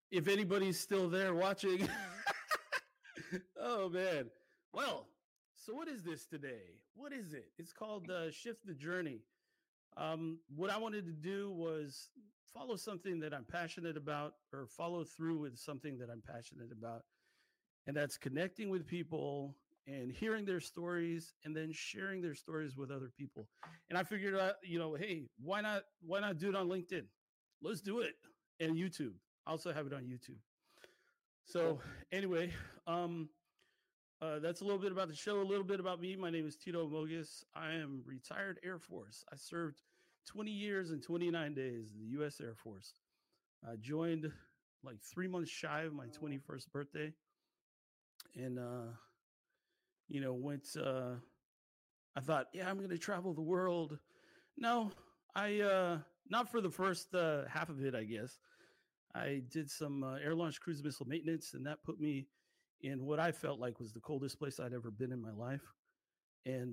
if anybody's still there watching. Oh man. Well, so what is this today? What is it? It's called Shift the Journey. What I wanted to do was follow something that I'm passionate about, or follow through with something that I'm passionate about, and that's connecting with people and hearing their stories and then sharing their stories with other people. And I figured out, hey, why not do it on LinkedIn? Let's do it. And YouTube. I also have it on YouTube. So Cool. anyway, um, that's a little bit about the show, a little bit about me. My name is Tito Mogus. I am retired Air Force. I served 20 years and 29 days in the U.S. Air Force. I joined like 3 months shy of my 21st birthday, and went. I thought, yeah, I'm going to travel the world. No, I not for the first half of it, I guess. I did some air launch cruise missile maintenance, and that put me in what I felt like was the coldest place I'd ever been in my life. And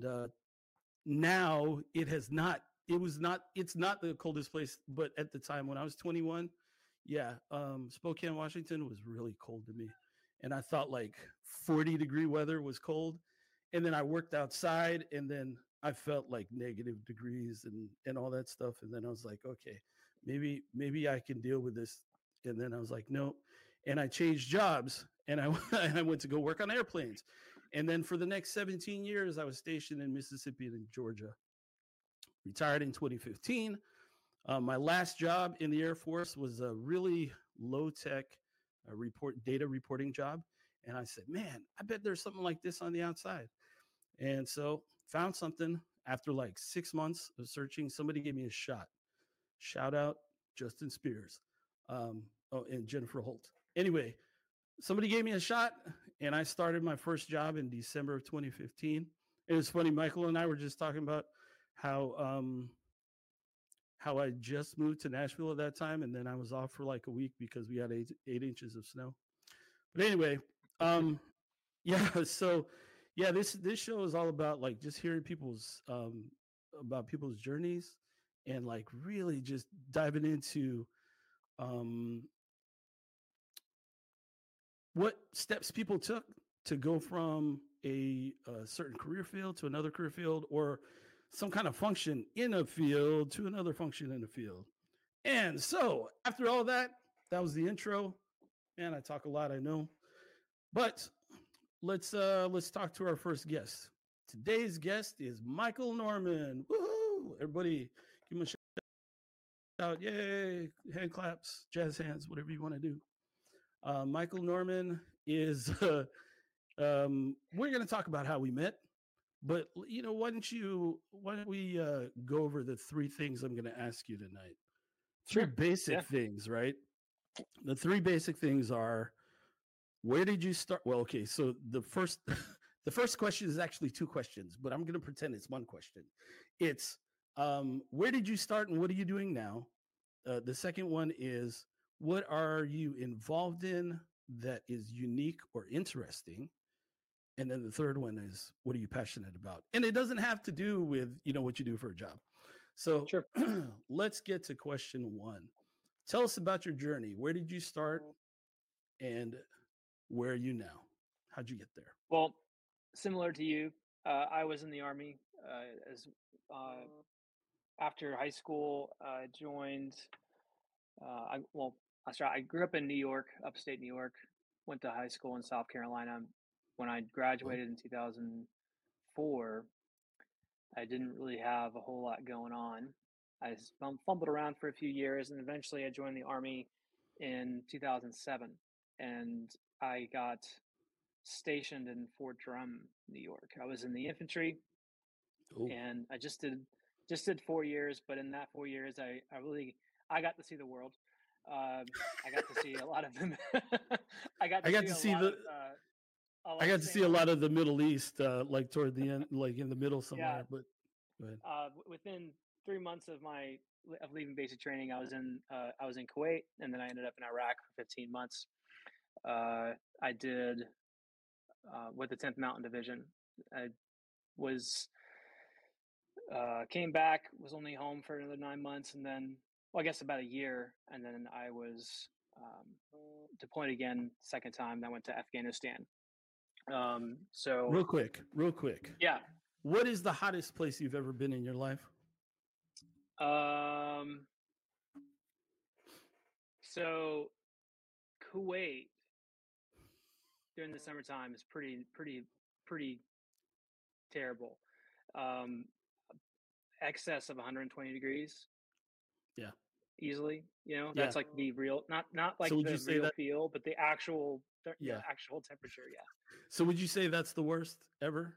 now it has not. It was not. It's not the coldest place, but at the time when I was 21, yeah, Spokane, Washington was really cold to me, and I thought like 40-degree weather was cold. And then I worked outside, and then I felt like negative degrees and all that stuff. And then I was like, okay, maybe I can deal with this. And then I was like, no. And I changed jobs, and I I went to go work on airplanes. And then for the next 17 years, I was stationed in Mississippi and in Georgia. Retired in 2015. My last job in the Air Force was a really low tech data reporting job. And I said, man, I bet there's something like this on the outside. And so found something after like 6 months of searching. Somebody gave me a shot. Shout out Justin Spears, and Jennifer Holt. Anyway, somebody gave me a shot, and I started my first job in December of 2015. It was funny. Michael and I were just talking about how how I just moved to Nashville at that time, and then I was off for like a week because we had 8 inches of snow. But anyway, um, yeah. So yeah, this show is all about like just hearing people's about people's journeys, and like really just diving into um what steps people took to go from a certain career field to another career field, or some kind of function in a field to another function in a field. And so after all that, that was the intro. Man, I talk a lot, I know. But let's talk to our first guest. Today's guest is Michael Norman. Woohoo! Everybody give him a shout. Yay! Hand claps, jazz hands, whatever you want to do. Michael Norman is we're going to talk about how we met, but why don't we go over the three things I'm going to ask you tonight? Three Sure. basic Yeah. things, right? The three basic things are, where did you start? Well, okay, so the first the first question is actually two questions, but I'm going to pretend it's one question. It's where did you start and what are you doing now? The second one is, what are you involved in that is unique or interesting? And then the third one is, what are you passionate about? And it doesn't have to do with, what you do for a job. So Sure. let's get to question one. Tell us about your journey. Where did you start and where are you now? How'd you get there? Well, similar to you, I was in the Army as after high school. I joined. I grew up in New York, upstate New York. Went to high school in South Carolina. When I Oh, graduated in 2004, I didn't really have a whole lot going on. I fumbled around for a few years, and eventually I joined the Army in 2007, and I got stationed in Fort Drum, New York. I was in the infantry, oh. and I just did 4 years. But in that 4 years, I got to see the world. I got to see a lot of them. I got I to got see to a see lot of the I got to see a lot families. of the Middle East, like toward the end, like in the middle Yeah, somewhere. But go ahead. within 3 months of leaving basic training, I was in Kuwait, and then I ended up in Iraq for 15 months. I did with the 10th Mountain Division. I was came back, was only home for another 9 months, and then, well, I guess about a year, and then I was deployed again, second time. I went to Afghanistan. Real quick, real quick. Yeah. What is the hottest place you've ever been in your life? So Kuwait during the summertime is pretty terrible. Um, excess of 120 degrees. Yeah. Easily, Yeah. that's like the real, not like So would you the say real that? feel, but the actual, Yeah. actual temperature. Yeah. So would you say that's the worst ever?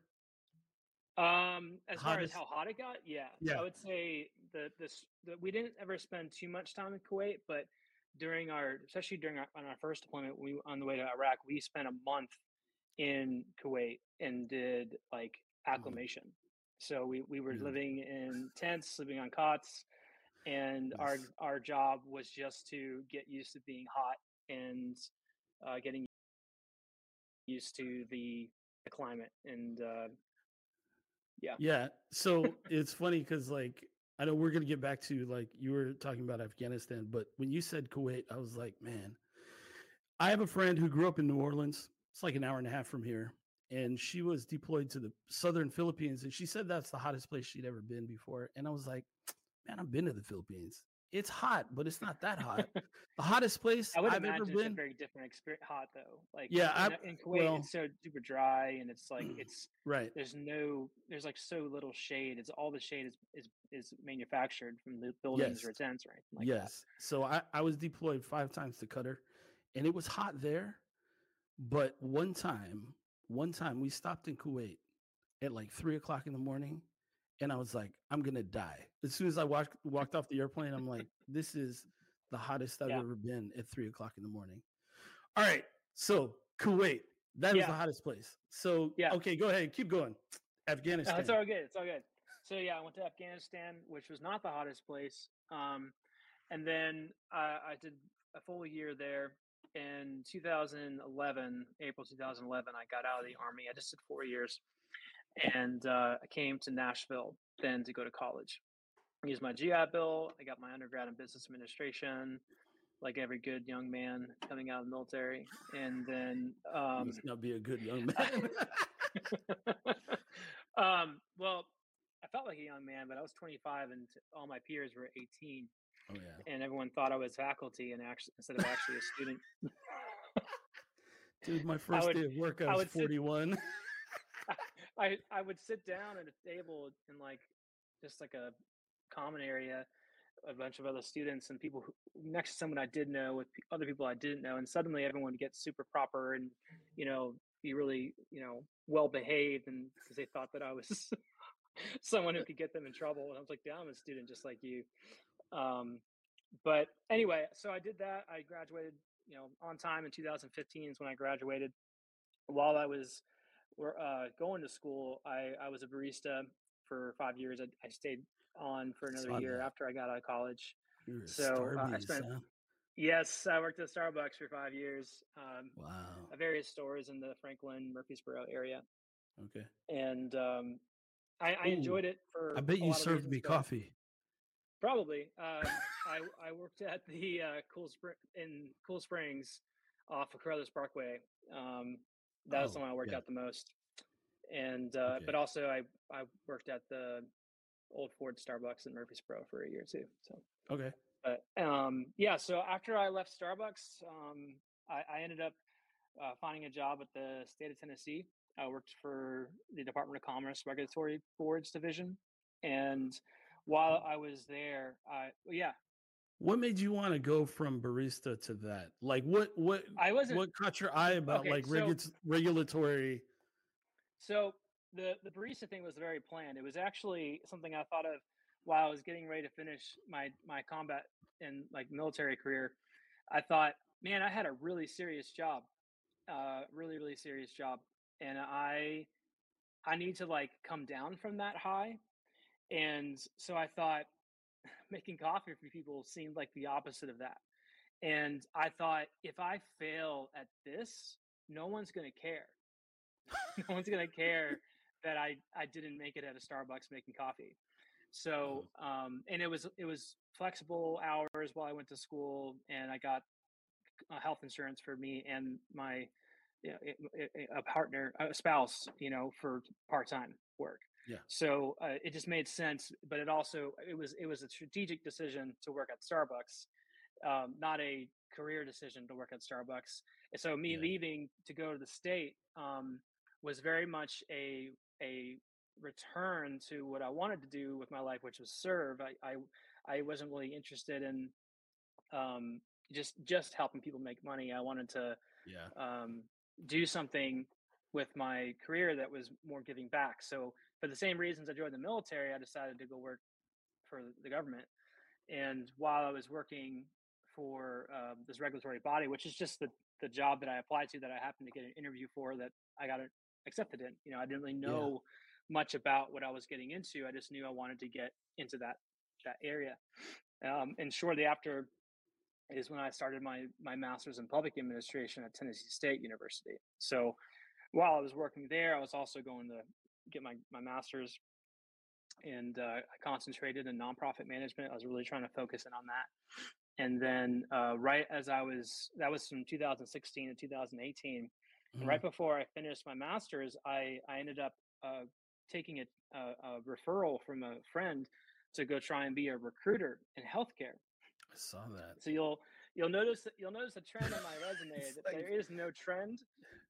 As far as Hottest? how hot it got, yeah, Yeah. I would say that we didn't ever spend too much time in Kuwait, but especially during on our first deployment, on the way to Iraq, we spent a month in Kuwait and did like Mhm. acclimation. So we were Dude. living in tents, sleeping on cots, and Nice. our job was just to get used to being hot and getting used to the climate. And yeah. Yeah. So it's funny because, like, I know we're gonna get back to, like, you were talking about Afghanistan, but when you said Kuwait, I was like, man, I have a friend who grew up in New Orleans. It's like an hour and a half from here, and she was deployed to the southern Philippines, and she said that's the hottest place she'd ever been before. And I was like, man, I've been to the Philippines. It's hot, but it's not that hot. The hottest place I would I've ever imagine it's a been. very different experience. Hot though, like Yeah. in Kuwait, Well, it's so super dry, and it's like right. there's like so little shade. It's all the shade is manufactured from the buildings Yes. or tents or anything like that. Yes. So I was deployed 5 times to Qatar, and it was hot there. But one time we stopped in Kuwait at like 3 o'clock in the morning, and I was like, I'm gonna die. As soon as I walked off the airplane, I'm like, this is the hottest I've Yeah. ever been at 3 o'clock in the morning. All right, so Kuwait, that is the hottest place. So Yeah. okay, go ahead, keep going. Afghanistan. No, it's all good. It's all good. So yeah, I went to Afghanistan, which was not the hottest place. And then I did a full year there. In 2011, April 2011, I got out of the Army. I just did 4 years, and I came to Nashville then to go to college. I used my GI Bill. I got my undergrad in business administration, like every good young man coming out of the military. And then Must not be a good young man. well, I felt like a young man, but I was 25 and all my peers were 18. Oh yeah. And everyone thought I was faculty and actually instead of actually a student. Dude, my first day of work, I was 41. I would sit down at a table in like just like a common area, a bunch of other students and people next to someone I did know with other people I didn't know, and suddenly everyone would get super proper and be really well behaved, and because they thought that I was someone who could get them in trouble, and I was like, yeah, I'm a student just like you. But anyway, so I did that. I graduated on time in 2015 is when I graduated. While I was going to school, I was a barista for 5 years. I stayed on for another year after I got out of college. You're a So I spent, yes, I worked at Starbucks for 5 years. Wow. At various stores in the Franklin, Murfreesboro area. Okay. And I enjoyed it for. I bet you served me coffee. Probably. I worked at the Cool Springs off of Carruthers Parkway. That was the one I worked at the most. And but also I worked at the old Ford Starbucks in Murfreesboro for a year too. So okay. But yeah, so after I left Starbucks, I ended up finding a job at the state of Tennessee. I worked for the Department of Commerce Regulatory Boards Division, and while I was there, What made you want to go from barista to that? Like, what caught your eye about regulatory? So the barista thing was very planned. It was actually something I thought of while I was getting ready to finish my combat and like military career. I thought, man, I had a really serious job, really serious job, and I need to like come down from that high. And so I thought making coffee for people seemed like the opposite of that. And I thought, if I fail at this, no one's going to care. No one's going to care that I didn't make it at a Starbucks making coffee. So, and it was flexible hours while I went to school, and I got health insurance for me and my a partner, a spouse, for part-time work. Yeah. So it just made sense, but it was a strategic decision to work at Starbucks, not a career decision to work at Starbucks. And so me Yeah. leaving to go to the state was very much a return to what I wanted to do with my life, which was serve. I wasn't really interested in um, just helping people make money. I wanted to Yeah. um, do something with my career that was more giving back. So for the same reasons I joined the military, I decided to go work for the government. And while I was working for this regulatory body, which is just the job that I applied to, that I happened to get an interview for, that I got accepted in. I didn't really Yeah. know much about what I was getting into. I just knew I wanted to get into that area. And shortly after is when I started my master's in public administration at Tennessee State University. So while I was working there, I was also going to get my master's, and I concentrated in nonprofit management. I was really trying to focus in on that. And then right as that was from 2016 to 2018, and Mhm. right before I finished my master's, I ended up taking a referral from a friend to go try and be a recruiter in healthcare. I saw that. So you'll notice a trend on my resume It's that like there is no trend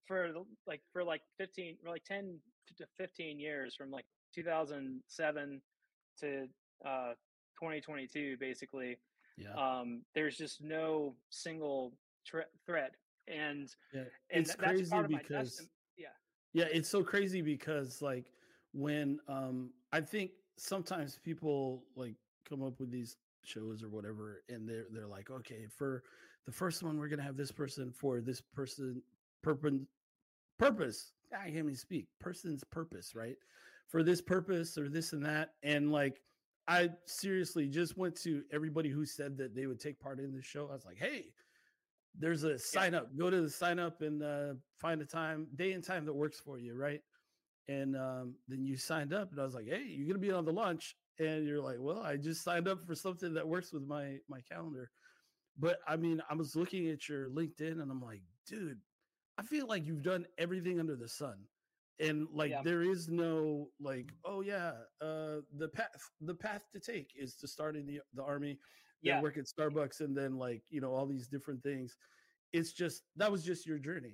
for 15 or like 10 to 15 years, from like 2007 to uh 2022 basically. yeah. There's just no single thread, and Yeah. and It's that's crazy part of my because testament. Yeah. yeah, it's so crazy because like when I think sometimes people like come up with these shows or whatever and they're like, okay, for the first one we're gonna have this person for this person purpose purpose. I can't even speak. Person's purpose, right? For this purpose or this and that. And like I seriously just went to everybody who said that they would take part in the show. I was like, hey, there's a Yeah. sign up. Go to the sign up and find a day and time that works for you, right? And then you signed up, and I was like, "Hey, you're gonna be on the launch," and you're like, "Well, I just signed up for something that works with my calendar." But I mean, I was looking at your LinkedIn, and I'm like, dude, I feel like you've done everything under the sun, and like Yeah. there is no like, oh yeah, the path to take is to start in the army, then Yeah. work at Starbucks, and then like all these different things. It's just that was just your journey.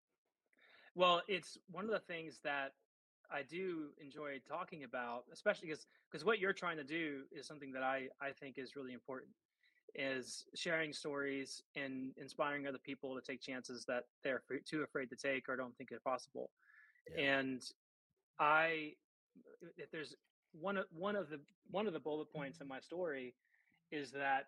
Well, it's one of the things that I do enjoy talking about, especially because what you're trying to do is something that I think is really important, is sharing stories and inspiring other people to take chances that they're too afraid to take or don't think are possible. Yeah. And I, if there's one of the bullet points in my story, is that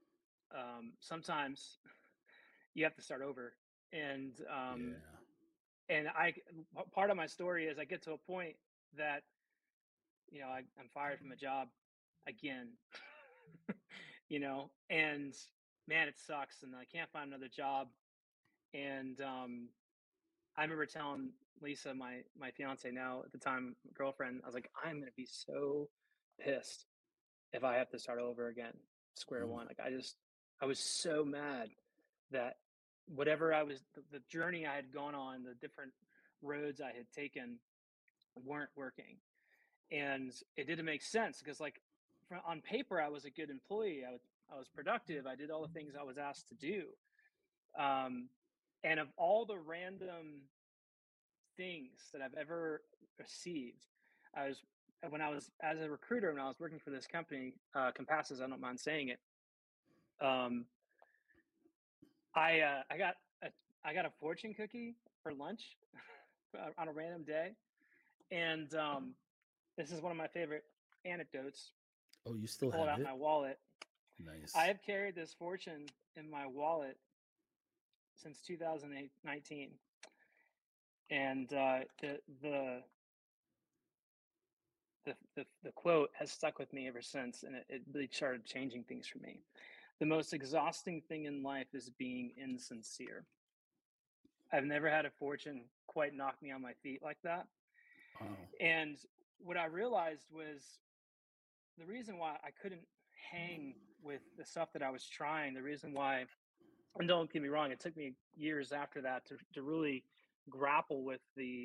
sometimes you have to start over. And Yeah. and I part of my story is I get to a point that I'm fired from a job again, and man, it sucks, and I can't find another job. And I remember telling Lisa, my fiance now at the time girlfriend, I was like, I'm gonna be so pissed if I have to start over again, square Mm. one. Like I was so mad that whatever the journey I had gone on, the different roads I had taken weren't working. And it didn't make sense because, like, on paper I was a good employee. I was productive. I did all the things I was asked to do. um, and of all the random things that I've ever received, I was when I was as a recruiter, when I was working for this company, Compasses, I don't mind saying it. um, I got a I got a fortune cookie for lunch on a random day. And this is one of my favorite anecdotes. Oh, you I still pulled have out it? my wallet. I Nice. have carried this fortune in my wallet since 2019, and the quote has stuck with me ever since, and it really started changing things for me. The most exhausting thing in life is being insincere. I've never had a fortune quite knock me on my feet like that. Wow. And what I realized was the reason why I couldn't hang with the stuff that I was trying, the reason why And don't get me wrong, it took me years after that to really grapple with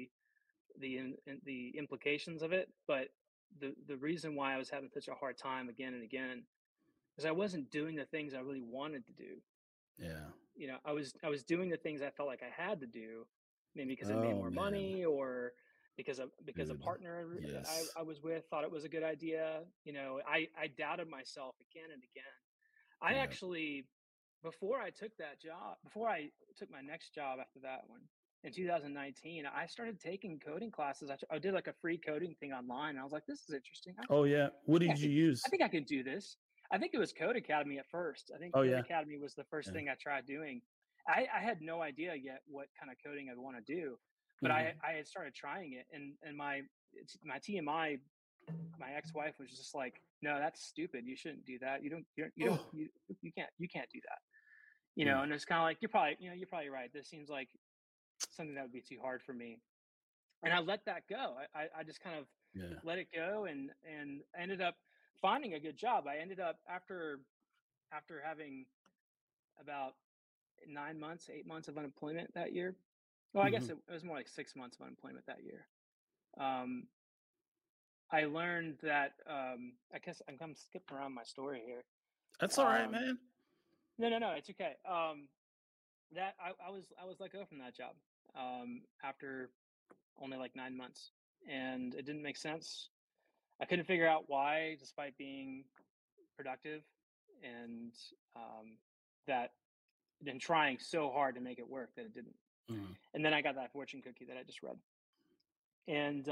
the implications of it. But the reason why I was having such a hard time again and again is I wasn't doing the things I really wanted to do. Yeah. I was doing the things I felt like I had to do, maybe because it made Oh more man, money, or because a dude. partner Yes. I was with thought it was a good idea. I doubted myself again and again. I Yeah. actually, before I took my next job after that one in 2019, I started taking coding classes. I did like a free coding thing online. I was like, this is interesting. Oh yeah. What think I did you could I use? think I could do this. I think it was Code Academy at first. I think Oh Code yeah. Academy was the first Yeah. thing I tried doing. I had no idea yet what kind of coding I'd want to do, but Hmm. I had started trying it, and my TMI, my ex-wife was just like, no, that's stupid. You shouldn't do that. Oh. You can't do that. Mm. And it's kind of like, you're probably right. This seems like something that would be too hard for me, and I let that go. I just kind of Yeah. let it go, and ended up finding a good job. I ended up after having about 9 months, 8 months of unemployment that year. Well, I guess Hmm. it was more like 6 months of unemployment that year. Um, I learned that I guess I'm kind of skipping around my story here. That's all right, Um, man. no, it's okay. That I was let go from that job after only like 9 months, and it didn't make sense. I couldn't figure out why, despite being productive, and um, that and trying so hard to make it work that it didn't. Mhm. And then I got that fortune cookie that I just read, and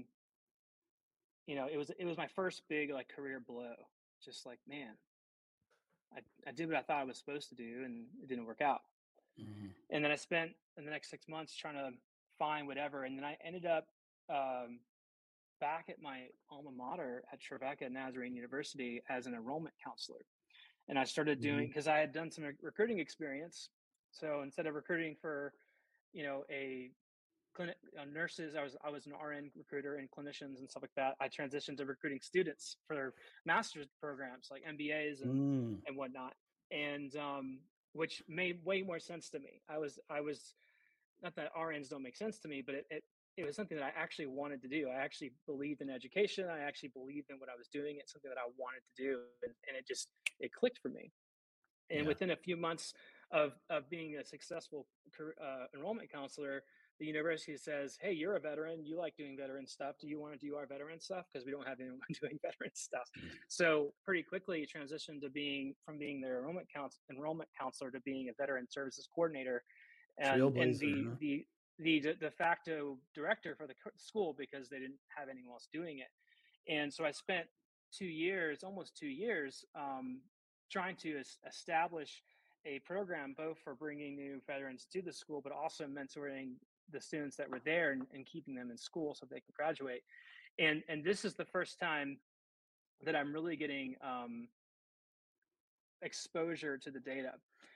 it was my first big like career blow. Just like, man, I did what I thought I was supposed to do, and it didn't work out. Mhm. And then I spent the next 6 months trying to find whatever, and then I ended up um, back at my alma mater at Trevecca Nazarene University as an enrollment counselor. And I started doing, Mhm. because I had done some recruiting experience. So instead of recruiting for, a clinic nurses, I was an RN recruiter and clinicians and stuff like that. I transitioned to recruiting students for master's programs like MBAs Mm. and whatnot, and which made way more sense to me. I was not that RNs don't make sense to me, but it was something that I actually wanted to do. I actually believed in education. I actually believed in what I was doing. It's something that I wanted to do, and it clicked for me. And Yeah. within a few months of being a successful enrollment counselor, the university says, "Hey, you're a veteran. You like doing veteran stuff. Do you want to do our veteran stuff? Because we don't have anyone doing veteran stuff." Mm. So pretty quickly, it transitioned to being their enrollment counselor to being a veteran services coordinator, and Trailblazer, the huh? the the de facto director for the school, because they didn't have anyone else doing it. And so I spent 2 years, almost 2 years, trying to establish a program both for bringing new veterans to the school, but also mentoring the students that were there, and keeping them in school so they can graduate. And this is the first time that I'm really getting exposure to the data.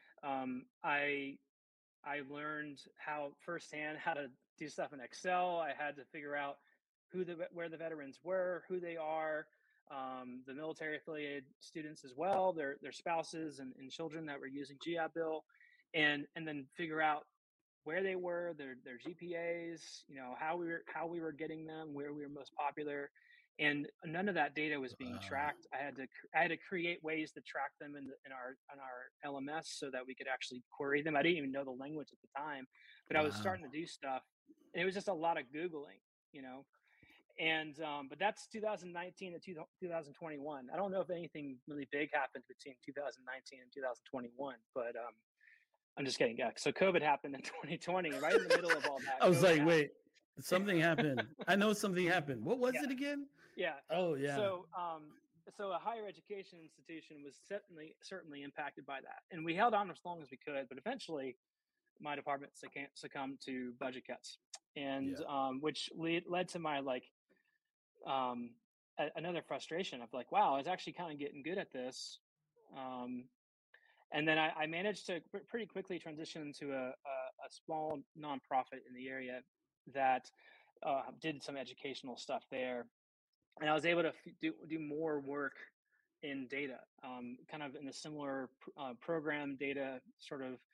I learned how firsthand how to do stuff in Excel. I had to figure out where the veterans were, who they are, the military affiliated students as well, their spouses and children that were using GI Bill, and then figure out where they were, their GPAs, how we were getting them, where we were most popular, and none of that data was being Wow. tracked. I had to create ways to track them in our LMS so that we could actually query them. I didn't even know the language at the time, but I was Wow. starting to do stuff, and it was just a lot of googling, you know. And but that's 2019 to 2021. I don't know if anything really big happened between 2019 and 2021, but I'm just kidding. Yeah. So COVID happened in 2020, right in the middle of all that. I was COVID like, happened. wait, something happened. I know something happened. What was Yeah. it again? Yeah. Oh yeah. So so a higher education institution was certainly impacted by that, and we held on as long as we could. But eventually, my department succumbed to budget cuts, and Yeah. which led to my like um, another frustration of like, wow, I was actually kind of getting good at this. Um, and then I managed to pretty quickly transition to a small nonprofit in the area that did some educational stuff there, and I was able to do more work in data, kind of in a similar program data sort of.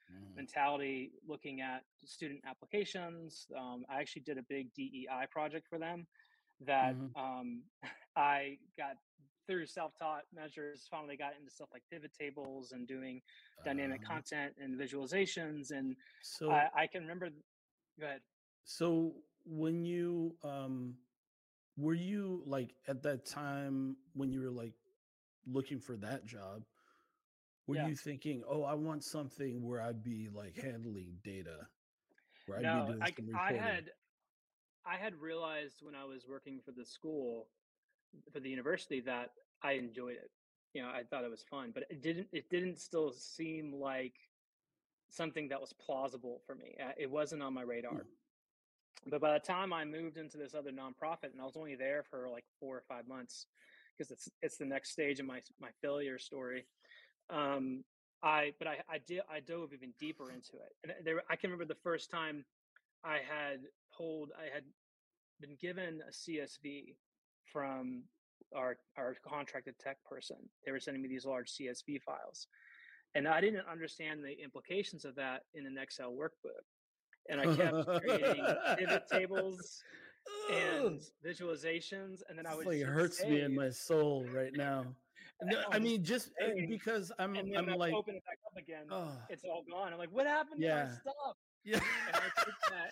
Mhm. mentality, looking at student applications. I actually did a big DEI project for them that Mhm. I got through self-taught measures, finally got into stuff like pivot tables and doing dynamic Uh, content and visualizations. And so I can remember, go ahead. so when you were you like at that time when you were like looking for that job, were Yeah. you thinking, "Oh, I want something where I'd be like handling data, where I'd be No, doing some I reporting?" had I had realized when I was working for the school, for the university, that I enjoyed it. You know, I thought it was fun, but it didn't still seem like something that was plausible for me. It wasn't on my Hmm. radar. But by the time I moved into this other nonprofit, and I was only there for like 4 or 5 months, because it's the next stage of my failure story. Um, I dove even deeper into it, and I can remember the first time I had been given a CSV from our contracted tech person. They were sending me these large CSV files, and I didn't understand the implications of that in an Excel workbook. And I kept creating pivot tables and Ugh, visualizations, and then I it's would like it hit hurts me in save, my soul right now. No, I I would just mean, hit just save, because and then I'm I like, open it back up again. oh, It's all gone. I'm like, what happened to my yeah, stuff? yeah. And I did that.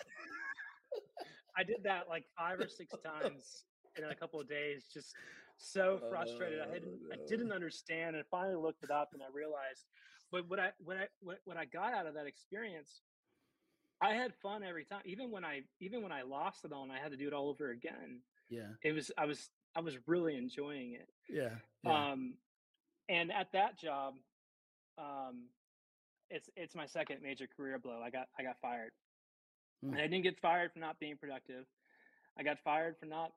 I did that like 5 or 6 times in a couple of days, just so frustrated. Oh I no. didn't understand, and finally looked it up, and I realized. But what I got out of that experience, I had fun every time. Even when I lost it all and I had to do it all over again, Yeah, it was I was really enjoying it. yeah, yeah. Um, and at that job, um, it's my second major career blow. I got fired, Mm, and I didn't get fired for not being productive. I got fired for not,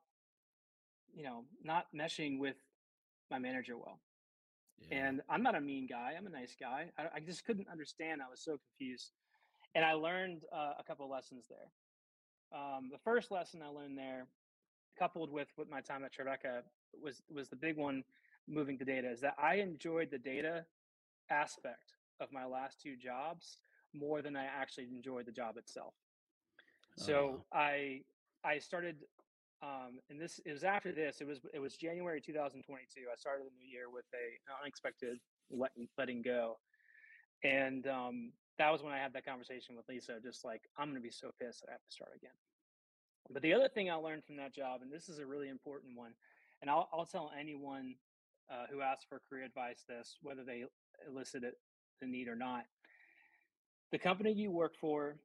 not meshing with my manager well. yeah. And I'm not a mean guy. I'm a nice guy. I just couldn't understand. I was so confused, and I learned a couple lessons there. The first lesson I learned there, coupled with my time at Tribeca, was the big one. Moving the data is that I enjoyed the data aspect of my last two jobs more than I actually enjoyed the job itself. Oh, So I started, and this it was after this. It was January 2022. I started the new year with an unexpected letting go, and that was when I had that conversation with Lisa. Just like, I'm going to be so pissed that I have to start again. But the other thing I learned from that job, and this is a really important one, and I'll tell anyone who asks for career advice this, whether they elicit it, the need or not. The company you work for,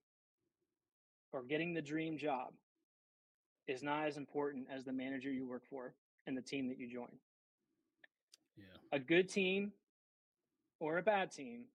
or getting the dream job, is not as important as the manager you work for and the team that you join. yeah. A good team or a bad team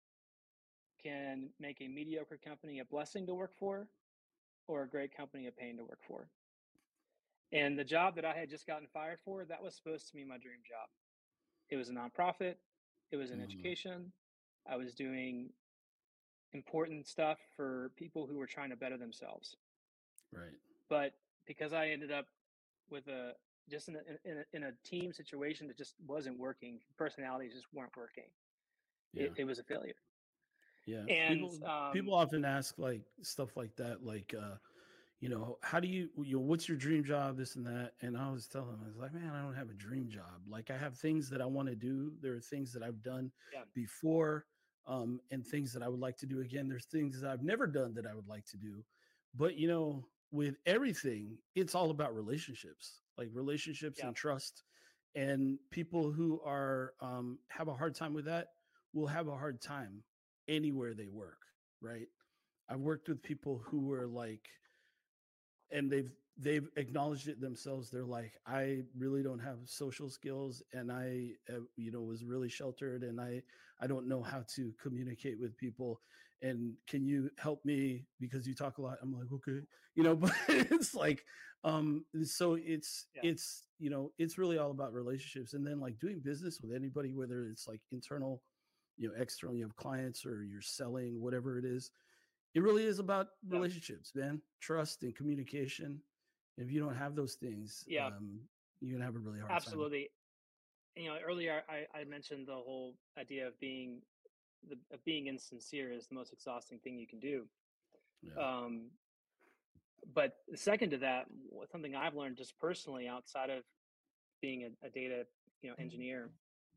can make a mediocre company a blessing to work for, or a great company a pain to work for. And the job that I had just gotten fired for, that was supposed to be my dream job. It was a nonprofit, it was in Mhm. education. I was doing important stuff for people who were trying to better themselves. Right. But because I ended up with a just in a team situation that just wasn't working, personalities just weren't working. Yeah. It was a failure. Yeah. And People often ask like stuff like that, like how do what's your dream job, this and that. And I always tell them, I was like, man, I don't have a dream job. Like I have things that I want to do. There are things that I've done yeah, before, and things that I would like to do again. There's things that I've never done that I would like to do. But with everything, it's all about relationships, like relationships yeah, and trust. And people who are have a hard time with that will have a hard time anywhere they work, right? I've worked with people who were like, and they've acknowledged it themselves. They're like, I really don't have social skills, and I was really sheltered, and I don't know how to communicate with people, and can you help me because you talk a lot? I'm like, okay, but it's like, so yeah, it's really all about relationships, and then like doing business with anybody, whether it's like internal, external, you have clients or you're selling, whatever it is, it really is about yeah, relationships, man. Trust and communication. If you don't have those things, yeah, you're gonna have a really hard time. absolutely. Earlier I mentioned the whole idea of being being insincere is the most exhausting thing you can do. Yeah. Um, but second to that, something I've learned just personally outside of being a data engineer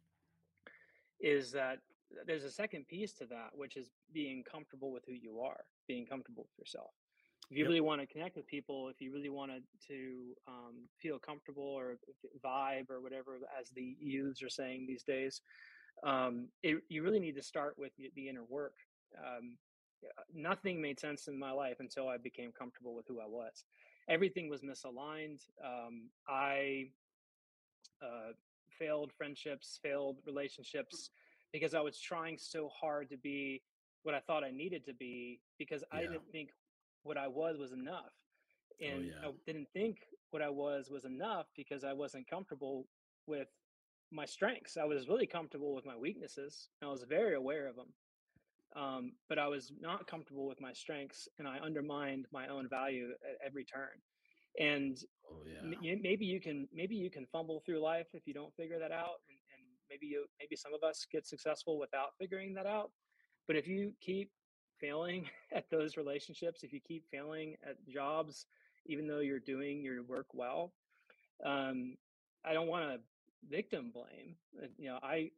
is that there's a second piece to that, which is being comfortable with who you are, being comfortable with yourself. If you Yep. really want to connect with people, if you really wanted to feel comfortable or vibe or whatever, as the youths are saying these days, you really need to start with the inner work. Um, Nothing made sense in my life until I became comfortable with who I was. Everything was misaligned. I uh, failed friendships, failed relationships because I was trying so hard to be what I thought I needed to be because I Yeah. didn't think what I was enough. Oh And yeah. I didn't think what I was enough because I wasn't comfortable with my strengths. I was really comfortable with my weaknesses. And I was very aware of them. But I was not comfortable with my strengths and I undermined my own value at every turn. And Oh yeah. maybe you can fumble through life if you don't figure that out, and maybe some of us get successful without figuring that out. But if you keep failing at those relationships, if you keep failing at jobs, even though you're doing your work well, um, I don't want to victim blame. I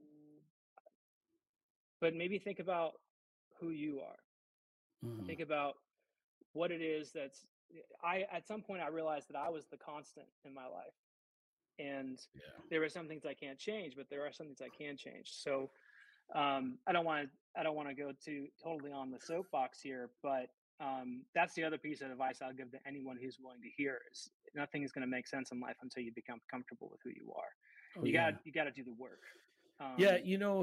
but maybe think about who you are. Mhm. Think about what it is that's I at some point I realized that I was the constant in my life, and Yeah. there are some things I can't change, but there are some things I can change. So I don't want to go to totally on the soapbox here, but that's the other piece of advice I'll give to anyone who's willing to hear is nothing is going to make sense in life until you become comfortable with who you are. Oh yeah. You got to do the work. Yeah, Um,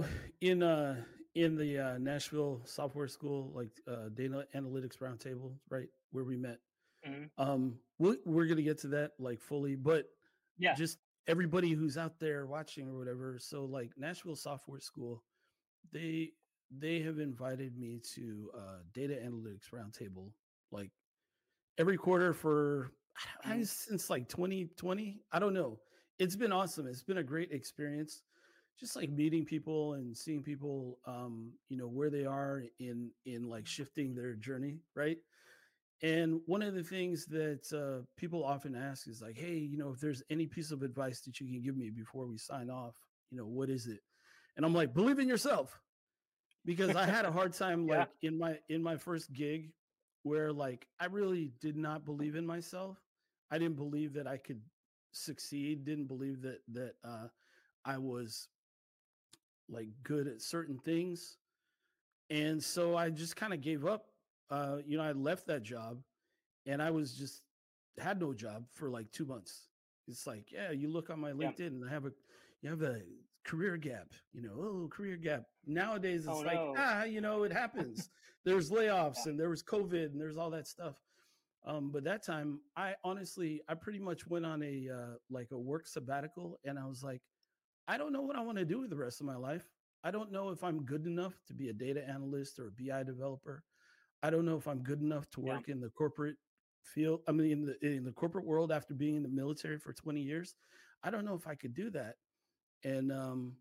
in the Nashville Software School, like Data Analytics Roundtable, right where we met. mhm. We're gonna get to that like fully, but Yeah, just everybody who's out there watching or whatever. So like Nashville Software School, they they have invited me to Data Analytics Roundtable like every quarter for mhm. since like 2020. I don't know. It's been awesome. It's been a great experience. Just like meeting people and seeing people, where they are in like shifting their journey, right? And one of the things that people often ask is like, hey, if there's any piece of advice that you can give me before we sign off, what is it? And I'm like, believe in yourself, because I had a hard time Yeah, like in my first gig where like I really did not believe in myself. I didn't believe that I could succeed, didn't believe that I was like good at certain things. And so I just kind of gave up. I left that job and I was just had no job for like 2 months. It's like, yeah, you look on my yeah. LinkedIn and you have a career gap, oh, career gap. Nowadays Oh it's like, no. it happens. There's layoffs and there was COVID and there's all that stuff. But that time I pretty much went on a work sabbatical and I was like, I don't know what I want to do with the rest of my life. I don't know if I'm good enough to be a data analyst or a BI developer. I don't know if I'm good enough to Yeah, work in the corporate field. I mean, in the corporate world after being in the military for 20 years. I don't know if I could do that. And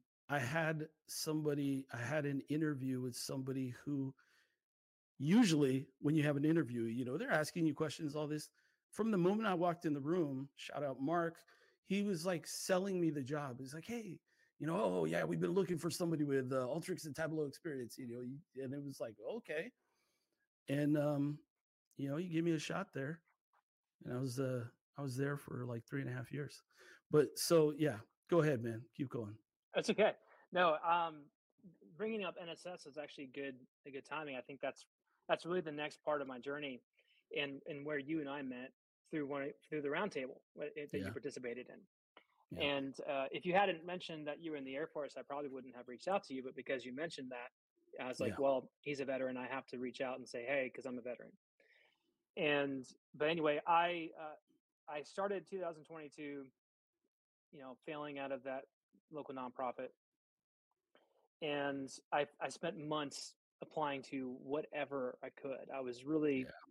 I had an interview with somebody who usually when you have an interview, they're asking you questions, all this. From the moment I walked in the room, shout out Mark, he was like selling me the job. He's like, hey, oh yeah, we've been looking for somebody with Ultrix and Tableau experience, and it was like, okay. And he gave me a shot there, and I was there for like 3.5 years. But so yeah, go ahead, man, keep going. that's okay. No, bringing up NSS is actually a good timing. I think that's really the next part of my journey, and where you and I met through the roundtable that you Yeah, participated in. yeah, And if you hadn't mentioned that you were in the Air Force, I probably wouldn't have reached out to you. But because you mentioned that, I was like, yeah, well, he's a veteran. I have to reach out and say, hey, because I'm a veteran. And but anyway, I started 2022, failing out of that local nonprofit, and I spent months applying to whatever I could. I was really yeah,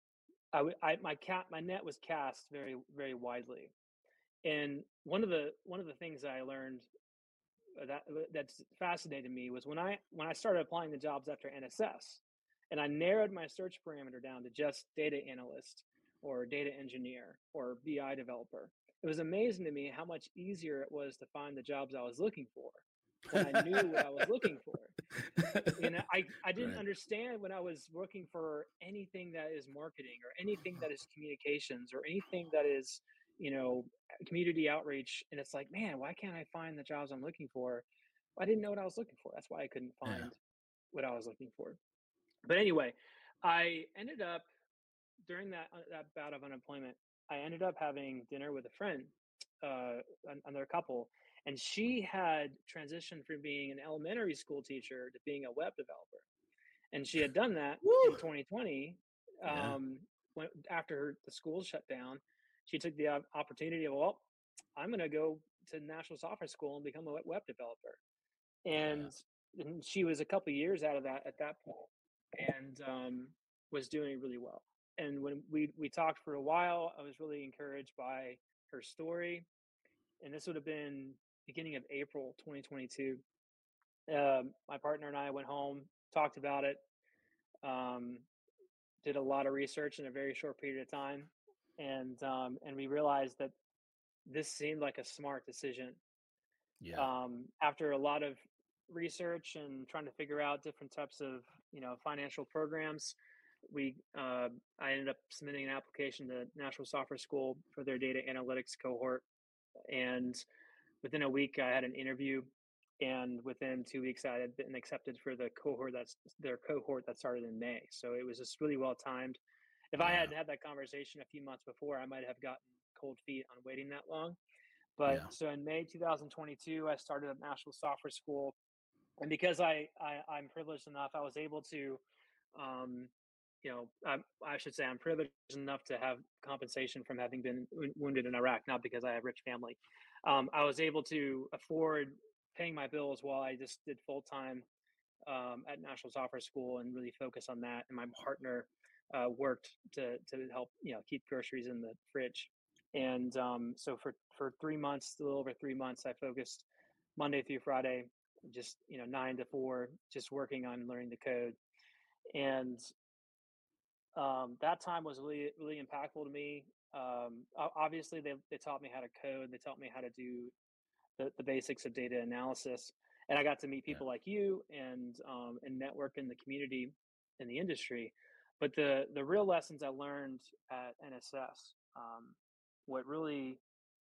my net was cast very very widely. And one of the things that I learned that's fascinated me was when I started applying to jobs after NSS, and I narrowed my search parameter down to just data analyst or data engineer or BI developer. It was amazing to me how much easier it was to find the jobs I was looking for when I knew what I was looking for. And I didn't Right. understand when I was working for anything that is marketing or anything that is communications or anything that is, you know, community outreach. And it's like, man, why can't I find the jobs I'm looking for? I didn't know what I was looking for. That's why I couldn't Yeah. find what I was looking for. But anyway, I ended up during that bout of unemployment, I ended up having dinner with a friend, another couple, and she had transitioned from being an elementary school teacher to being a web developer, and she had done that Woo! in 2020. Yeah. When after the schools shut down, she took the opportunity of, well, I'm going to go to National Software School and become a web developer, Yeah. and, and she was a couple years out of that at that point, and was doing really well. And when we talked for a while, I was really encouraged by her story. And this would have been beginning of April 2022. My partner and I went home, talked about it, um, did a lot of research in a very short period of time, and we realized that this seemed like a smart decision. Yeah. After a lot of research and trying to figure out different types of financial programs, we I ended up submitting an application to National Software School for their data analytics cohort, and within a week I had an interview, and within 2 weeks I had been accepted for the cohort that started in May. So it was just really well timed. If I Yeah. hadn't had that conversation a few months before, I might have gotten cold feet on waiting that long. But Yeah. so in May 2022, I started at National Software School, and because I'm privileged enough, I was able to, um, I should say I'm privileged enough to have compensation from having been wounded in Iraq, not because I have rich family. I was able to afford paying my bills while I just did full time at National Software School and really focus on that. And my partner worked to help keep groceries in the fridge. And so for 3 months, a little over 3 months, I focused Monday through Friday, just 9 to 4, just working on learning the code. And that time was really really impactful to me. Obviously, they taught me how to code. They taught me how to do the basics of data analysis, and I got to meet Yeah. people like you and network in the community in the industry. But the real lessons I learned at NSS, what really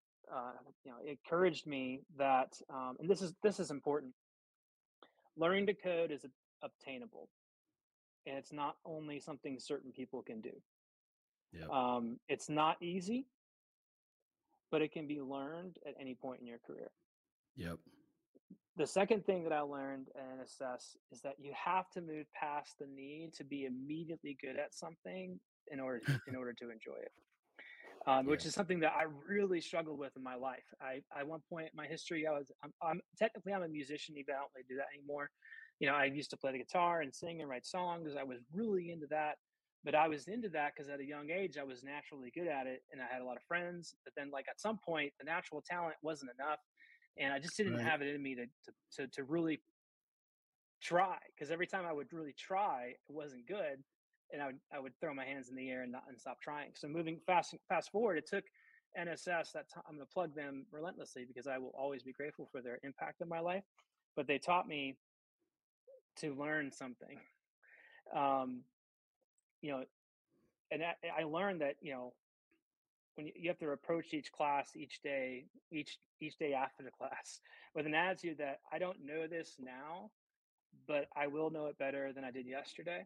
encouraged me that, and this is important. Learning to code is obtainable, and it's not only something certain people can do. Yep. It's not easy, but it can be learned at any point in your career. Yep. The second thing that I learned and assess is that you have to move past the need to be immediately good at something in order to enjoy it. Yeah. Which is something that I really struggled with in my life. At one point in my history, I'm technically I'm a musician, even I don't really do that anymore. I used to play the guitar and sing and write songs. I was really into that, but I was into that because at a young age I was naturally good at it, and I had a lot of friends. But then, like at some point, the natural talent wasn't enough, and I just didn't Right. have it in me to really try, because every time I would really try, it wasn't good, and I would throw my hands in the air and stop trying. So moving fast forward, it took NSS that time. I'm going to plug them relentlessly because I will always be grateful for their impact in my life. But they taught me to learn something, um, you know, and I learned that when you have to approach each class each day, each day after the class, with an attitude that I don't know this now, but I will know it better than I did yesterday,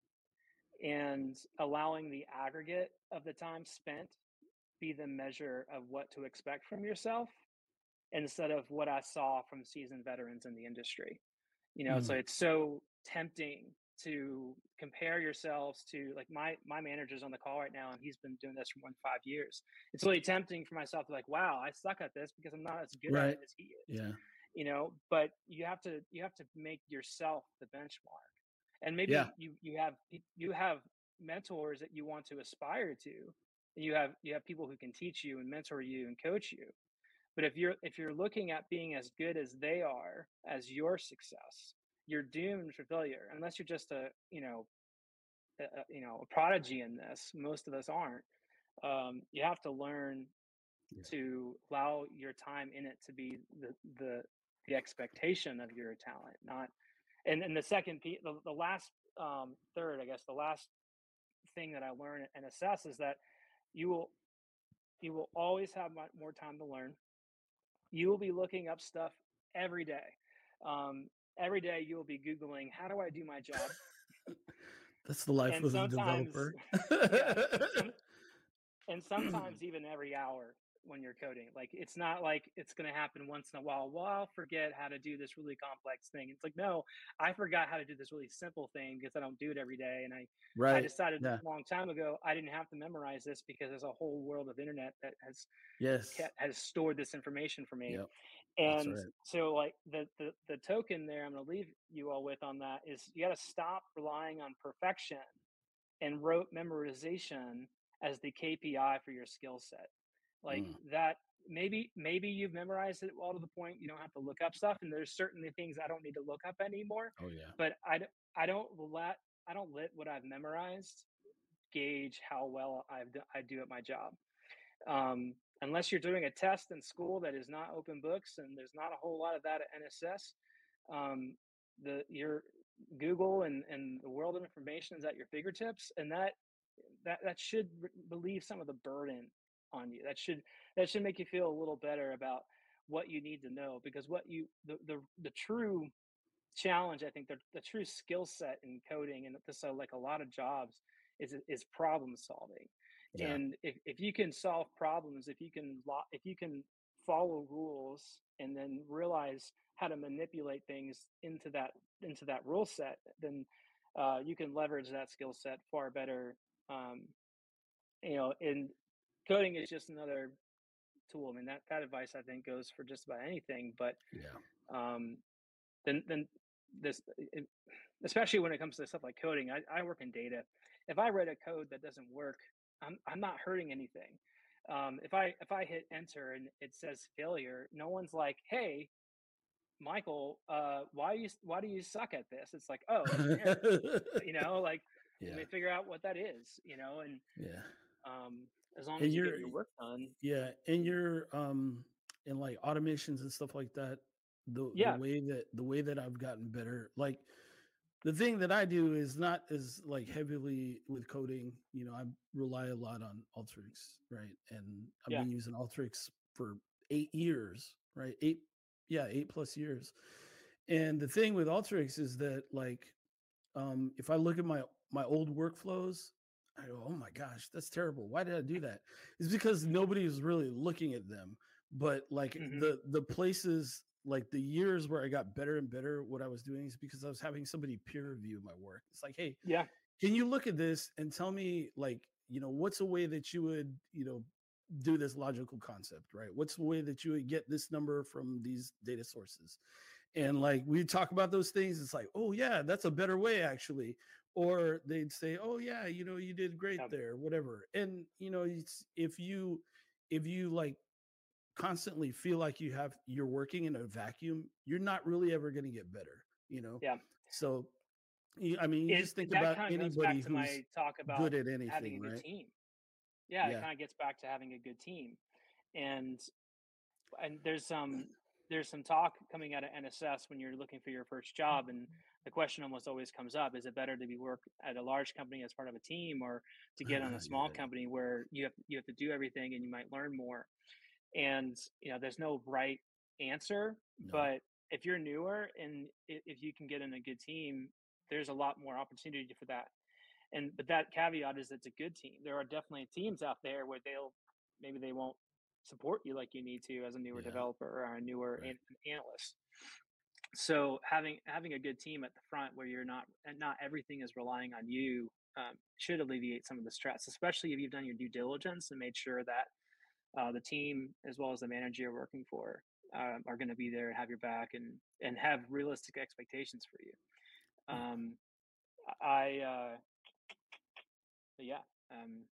and allowing the aggregate of the time spent be the measure of what to expect from yourself instead of what I saw from seasoned veterans in the industry. So Mm. it's so tempting to compare yourselves to, like, my manager's on the call right now and he's been doing this for more than 5 years. It's really tempting for myself to, like, wow, I suck at this because I'm not as good at it Right. as he is. Yeah. But you have to make yourself the benchmark, and Yeah. maybe you have mentors that you want to aspire to, and you have people who can teach you and mentor you and coach you, But if you're looking at being as good as they are as your success, you're doomed for failure unless you're just a prodigy in this. Most of us aren't. You have to learn Yeah. to allow your time in it to be the expectation of your talent, not. And the second piece, the last third, I guess, the last thing that I learn and assess is that you will you will always have more time to learn. You will be looking up stuff every day. Um, every day you will be Googling, how do I do my job? That's the life And of the sometimes, developer. yeah, and sometimes even every hour when you're coding. Like it's not like it's going to happen once in a while. Well, I'll forget how to do this really complex thing. It's like, no, I forgot how to do this really simple thing because I don't do it every day. And I Right. decided Yeah. a long time ago I didn't have to memorize this because there's a whole world of internet that Yes. has stored this information for me. Yep. That's And right. so like the token there I'm going to leave you all with on that is you got to stop relying on perfection and rote memorization as the KPI for your skill set. Like Mm. that, maybe you've memorized it all to the point you don't have to look up stuff. And there's certainly things I don't need to look up anymore. Oh yeah. But I don't let I don't let what I've memorized gauge how well I do at my job. Unless you're doing a test in school that is not open books, and there's not a whole lot of that at NSS. Um, the your Google and the world of information is at your fingertips, and that should relieve some of the burden on you. That should make you feel a little better about what you need to know, because what you the true challenge, I think the true skill set in coding, and this like a lot of jobs, is problem solving. Yeah. And if you can solve problems, if you can follow rules and then realize how to manipulate things into that rule set, then you can leverage that skill set far better. um, and coding is just another tool. I mean, that advice I think goes for just about anything. But Yeah. um, then this it, especially when it comes to stuff like coding, I work in data. If I write a code that doesn't work, I'm not hurting anything. If I hit enter and it says failure, no one's like, hey Michael, why do you suck at this? It's like, oh, it's an error. Like, let Yeah. me figure out what that is. And Yeah. um, as long And as you you're get your work done. yeah, and you're in like automations and stuff like that. Yeah. The way that I've gotten better, like the thing that I do is not as like heavily with coding. I rely a lot on Alteryx, right? And I've Yeah. been using Alteryx for 8 years, right? 8+ years. And the thing with Alteryx is that like if I look at my old workflows, I go, oh my gosh, that's terrible. Why did I do that? It's because nobody is really looking at them. But like Hmm. the places, like the years where I got better and better, what I was doing is because I was having somebody peer review my work. It's like, hey, Yeah. can you look at this and tell me like, what's a way that you would, do this logical concept, right? What's the way that you would get this number from these data sources? And like we talk about those things, it's like, oh yeah, that's a better way actually. Or they'd say, oh yeah, you did great Yeah. there, whatever. And if you like constantly feel like you're working in a vacuum, you're not really ever going to get better, you know. Yeah. So I mean, you just think That about kind of goes anybody back to who's my talk about good at having a anything, good right? team. Yeah, it Yeah. kind of gets back to having a good team. And there's some talk coming out of NSS when you're looking for your first job, and the question almost always comes up: is it better to be work at a large company as part of a team, or to get on a small Yeah. company where you have to do everything and you might learn more? And there's no right answer, No. but if you're newer and if you can get in a good team, there's a lot more opportunity for that. But that caveat is it's a good team. There are definitely teams out there where maybe they won't support you like you need to as a newer Yeah. developer or a newer Right. analyst. So having a good team at the front where you're not everything is relying on you, should alleviate some of the stress, especially if you've done your due diligence and made sure that the team as well as the manager you're working for are going to be there and have your back and have realistic expectations for you. Yeah. Um, I yeah. Um,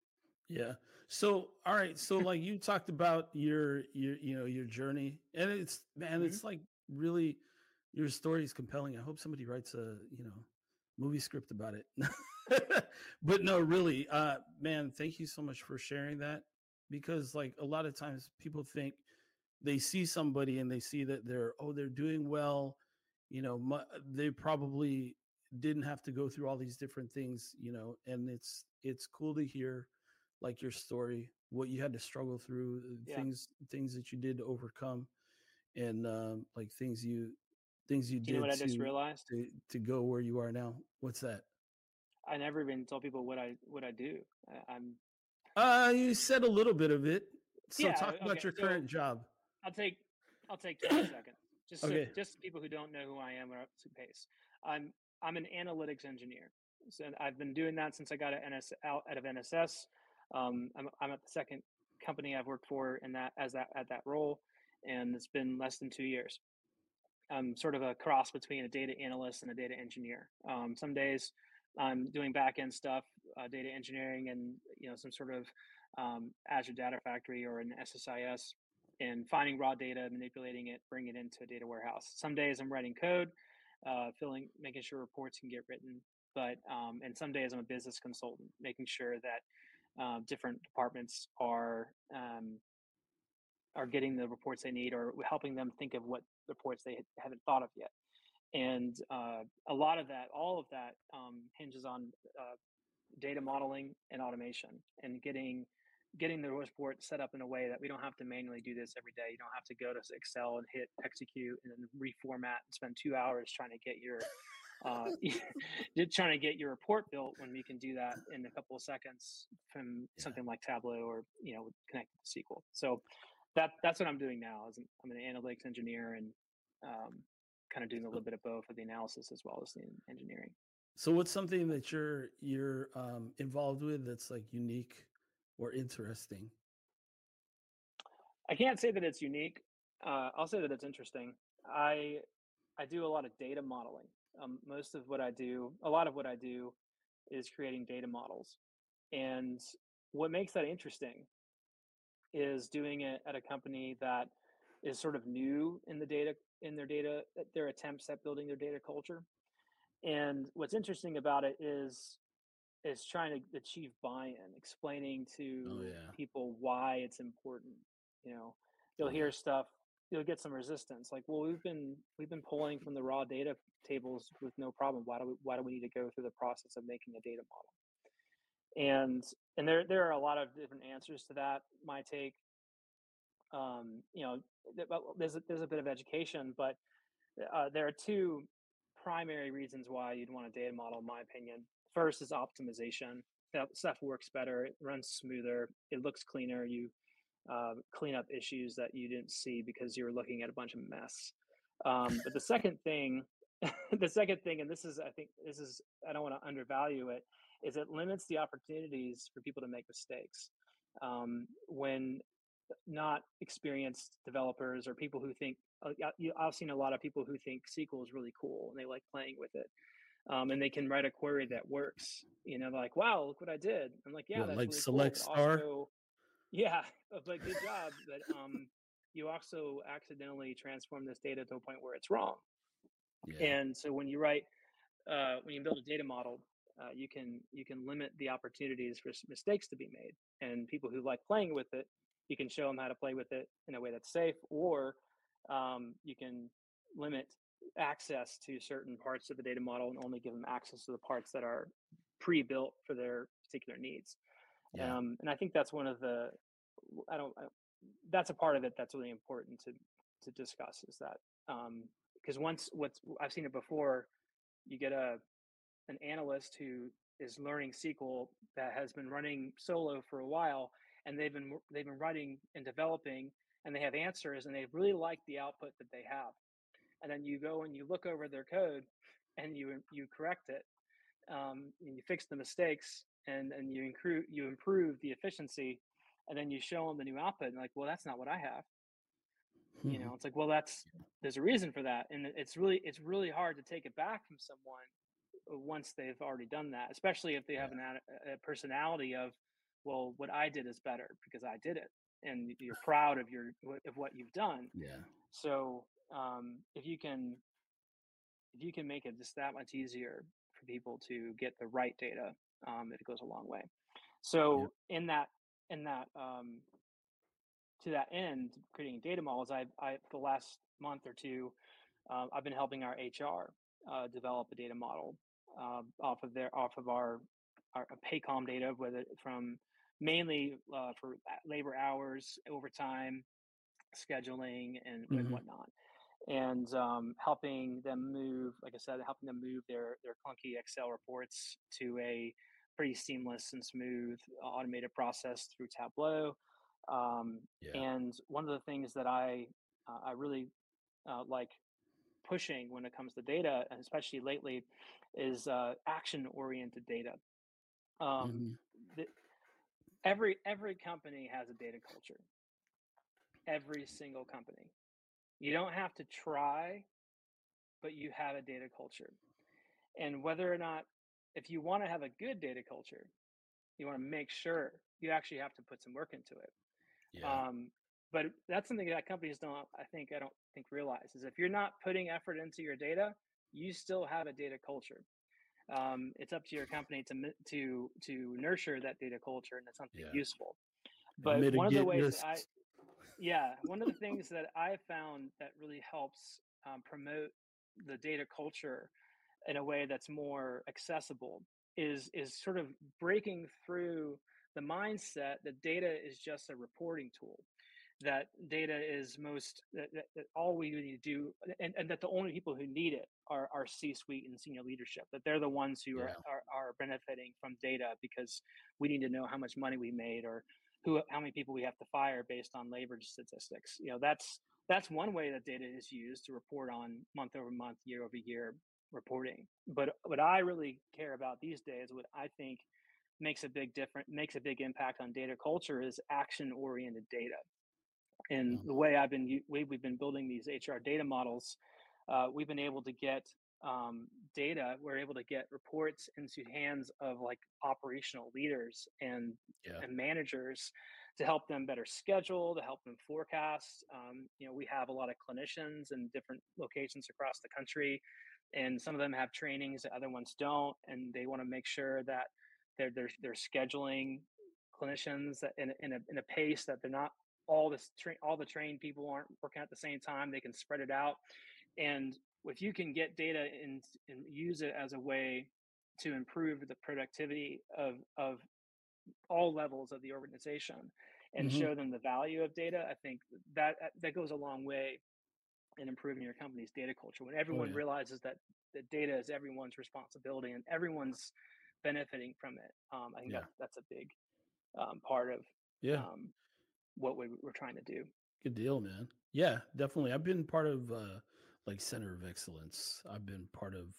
Yeah. So, all right. So, like you talked about your journey, and it's man, Hmm. it's like really your story is compelling. I hope somebody writes a movie script about it. But no, really, man, thank you so much for sharing that because like a lot of times people think they see somebody and they see that they're doing well, they probably didn't have to go through all these different things, and it's cool to hear like your story, what you had to struggle through, Yeah. things that you did to overcome, and like things you Do you know what did I just realized? to go where you are now. What's that? I never even told people what I do. I'm You said a little bit of it. So Yeah. talk about Okay. your So current job. I'll take I'll take 20 seconds. Okay. Just people who don't know who I am or up to pace. I'm I'm an analytics engineer. So I've been doing that since I got out of NSS. I'm at the second company I've worked for in that as that at that role, and it's been less than 2 years. I'm sort of a cross between a data analyst and a data engineer. Some days I'm doing back end stuff, data engineering, and some sort of Azure Data Factory or an SSIS, and finding raw data, manipulating it, bringing it into a data warehouse. Some days I'm writing code, making sure reports can get written. And some days I'm a business consultant, making sure that different departments are getting the reports they need, or helping them think of what reports they haven't thought of yet. And a lot of that, all of that, hinges on data modeling and automation, and getting the report set up in a way that we don't have to manually do this every day. You don't have to go to Excel and hit execute and then reformat and spend 2 hours trying to get your uh, trying to get your report built when we can do that in a couple of seconds from Yeah. something like Tableau or connected to SQL. So that's what I'm doing now. I'm an analytics engineer, and um, kind of doing a little bit of both of the analysis as well as the engineering. So what's something that you're involved with that's like unique or interesting? I can't say that it's unique. I'll say that it's interesting. I I do a lot of data modeling. A lot of what I do, is creating data models. And what makes that interesting is doing it at a company that is sort of new in their attempts at building their data culture. And what's interesting about it is trying to achieve buy-in, explaining Oh to yeah. people why it's important. You know, you'll Oh hear yeah. stuff, you'll get some resistance, like, well, we've been pulling from the raw data tables with no problem. Why do we need to go through the process of making a data model? And there are a lot of different answers to that. My take, you know, well, there's a bit of education, but there are two primary reasons why you'd want a data model, in my opinion. First is optimization. Stuff works better, it runs smoother, it looks cleaner. You clean up issues that you didn't see because you were looking at a bunch of mess. But the second thing, the second thing, and I think this is, I don't want to undervalue it, is it limits the opportunities for people to make mistakes. When not experienced developers or people who think, I've seen a lot of people who think SQL is really cool and they like playing with it. And they can write a query that works. They're like, wow, look what I did. I'm like, yeah, What, that's like really cool. select But star? also, yeah, but good job. But you also accidentally transform this data to a point where it's wrong. Yeah. And so when you build a data model, you can limit the opportunities for mistakes to be made. And people who like playing with it, you can show them how to play with it in a way that's safe, or you can limit access to certain parts of the data model and only give them access to the parts that are pre-built for their particular needs. Yeah. And I think that's one of the that's a part of it that's really important to discuss, is that because once what's I've seen it before, you get an analyst who is learning SQL that has been running solo for a while, and they've been writing and developing, and they have answers, and they really like the output that they have. And then you go and you look over their code, and you correct it, and you fix the mistakes, and you improve the efficiency, and then you show them the new output, and like, well, that's not what I have. It's like, well, there's a reason for that, and it's really hard to take it back from someone once they've already done that, especially if they have Yeah. a personality of, well, what I did is better because I did it, and you're proud of of what you've done. Yeah. So if you can make it just that much easier for people to get the right data, it goes a long way. Yeah. So in that to that end, creating data models, I the last month or two, I've been helping our HR develop a data model off of our Paycom data, whether from mainly for labor hours, overtime, scheduling, and Hmm. whatnot, and helping them move, like I said, helping them move their clunky Excel reports to a pretty seamless and smooth automated process through Tableau. Um, Yeah. and one of the things that I really like pushing when it comes to data, and especially lately, is action oriented data. Um, Hmm. the, every company has a data culture. Every single company. You don't have to try, but you have a data culture. And whether or not, if you want to have a good data culture, you want to make sure you actually have to put some work into it. Yeah. Um, but that's something that companies I don't think realize is if you're not putting effort into your data, you still have a data culture. It's up to your company to nurture that data culture into something Yeah. useful. And But one of the mitigate ways that risks. one of the things that I found that really helps promote the data culture in a way that's more accessible is sort of breaking through the mindset that data is just a reporting tool, that data is that all we need to do, and that the only people who need it are C-suite and senior leadership, that they're the ones who Yeah. are benefiting from data because we need to know how much money we made or how many people we have to fire based on labor statistics. That's one way that data is used to report on month over month, year over year reporting. But what I really care about these days, what I think makes a big impact on data culture is action oriented data. And Mhm. the way we've been building these HR data models, we've been able to get data. We're able to get reports into hands of like operational leaders Yeah. and managers to help them better schedule, to help them forecast. We have a lot of clinicians in different locations across the country, and some of them have trainings that other ones don't, and they want to make sure that they're scheduling clinicians in a pace that they're not all the trained people aren't working at the same time. They can spread it out, and if you can get data and use it as a way to improve the productivity of all levels of the organization and Hmm. show them the value of data, I think that goes a long way in improving your company's data culture. When Oh everyone yeah. realizes that the data is everyone's responsibility and everyone's benefiting from it, I think Yeah. that's a big part of Yeah. um, what we're trying to do. Good deal, man. Yeah, definitely. I've been part of like Center of Excellence. I've been part of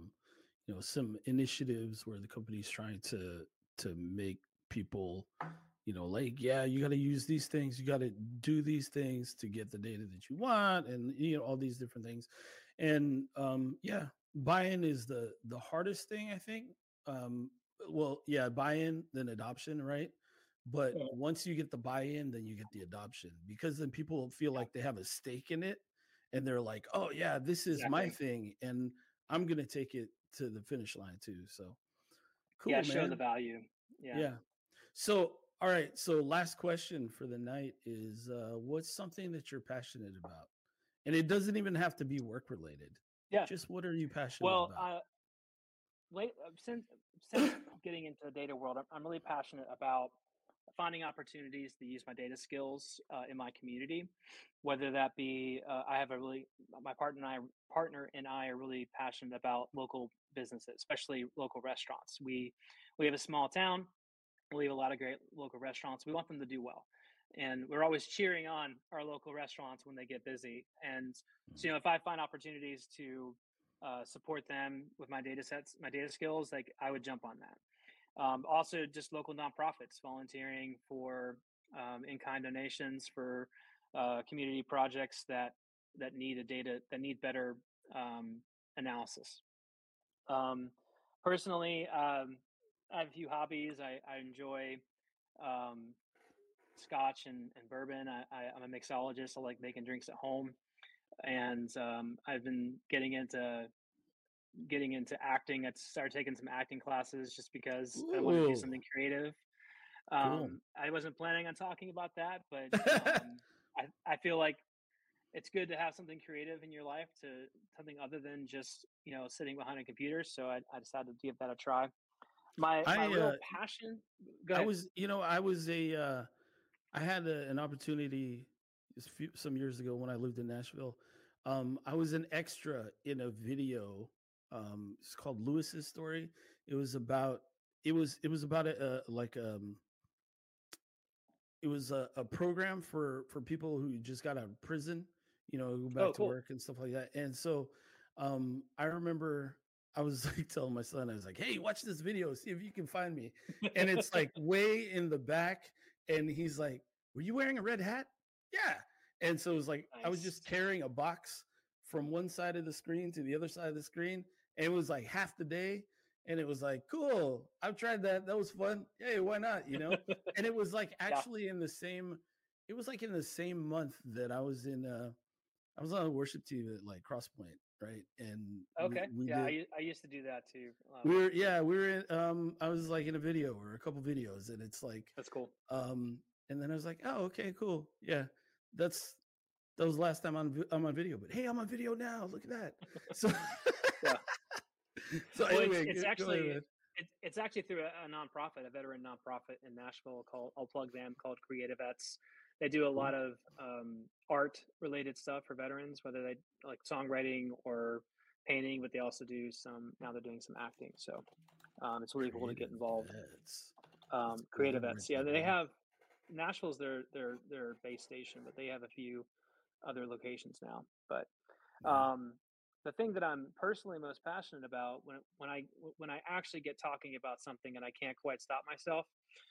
some initiatives where the company's trying to make people, like, yeah, you got to use these things, you got to do these things to get the data that you want, and all these different things. And yeah, buy-in is the hardest thing, I think. Um, well, yeah, buy-in, then adoption, right? But Yeah, once you get the buy-in, then you get the adoption, because then people feel like they have a stake in it, and they're like, "Oh yeah, this is my exactly. thing, and I'm gonna take it to the finish line too." So Yeah, cool, show the man. value. Yeah. Yeah. So all right. So last question for the night is, what's something that you're passionate about? And it doesn't even have to be work related. Yeah. Just what are you passionate Well, about? late since getting into the data world, I'm really passionate about finding opportunities to use my data skills in my community. Whether that be, I have a really my partner and I are really passionate about local businesses, especially local restaurants. We have a small town. We have a lot of great local restaurants. We want them to do well. And we're always cheering on our local restaurants when they get busy. And so, Mhm. if I find opportunities to support them with my data sets, my data skills, like I would jump on that. Also, just local nonprofits volunteering for in-kind donations for community projects that need that need better um, analysis. Um, personally, I have a few hobbies. I enjoy scotch and bourbon. I'm a mixologist. I like making drinks at home, and I've been getting into acting. I started taking some acting classes just because I wanted to do Ooh, something creative. cool. I wasn't planning on talking about that, but I feel like it's good to have something creative in your life, to something other than just sitting behind a computer. So I decided to give that a try. My I real passion. Go I ahead. was, I was I had an opportunity some years ago when I lived in Nashville. I was an extra in a video. It's called Lewis's Story. It was about it was about it was a program for people who just got out of prison, go Oh, back to cool. work and stuff like that. And so I remember I was like telling my son, I was like, "Hey, watch this video, see if you can find me." And it's like way in the back, and he's like, "Were you wearing a red hat?" Yeah. And so it was like I was Nice. just carrying a box from one side of the screen to the other side of the screen, and it was like half the day. And it was like, cool. I've tried that. That was fun. Hey, why not? And it was like Yeah. actually in the same it was like in the same month that I was on a worship team at like Crosspoint, right? And we Okay. we Yeah. did I used to do that too. we were yeah, we were in I was like in a video or a couple videos, and it's like That's cool. um and then I was like, "Oh, okay, cool. Yeah. That's that was the last time I'm on video, but hey, I'm on video now. Look at that." So Yeah. so Well, it's anyway, it's go ahead, actually man. it's actually through a nonprofit, a veteran nonprofit in Nashville called, I'll plug them, called Creative Vets. They do a Cool. lot of art related stuff for veterans, whether they like songwriting or painting, but they also do some. Now they're doing some acting, so it's really cool to get Creative involved. Vets. That's cool. I Creative gotta Vets, write yeah, that they down. have Nashville's their base station, but they have a few other locations now. But Yeah. um, the thing that I'm personally most passionate about when I actually get talking about something and I can't quite stop myself,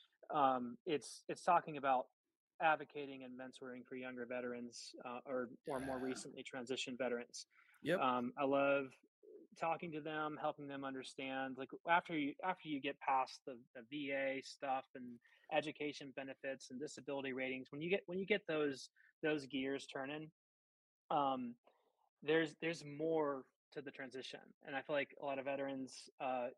it's talking about advocating and mentoring for younger veterans, or more Yeah. recently transition veterans. Yep. I love talking to them, helping them understand, like after you get past the VA stuff and education benefits and disability ratings, when you get those gears turning, um, there's more to the transition, and I feel like a lot of veterans,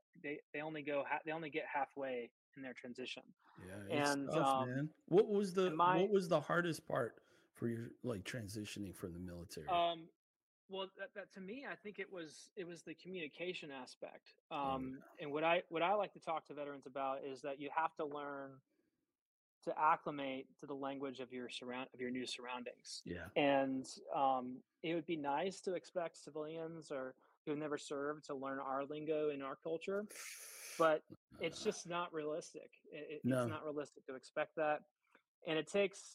they only get halfway in their transition, Yeah, it's and tough, man. and my What was the hardest part for your like transitioning from the military? um well, that to me, I think it was the communication aspect, Oh and what I like to talk to veterans about is that you have to learn to acclimate to the language of your new surroundings. yeah. And it would be nice to expect civilians or who've never served to learn our lingo in our culture, but it's Uh, just not realistic. It's no. not realistic to expect that, and it takes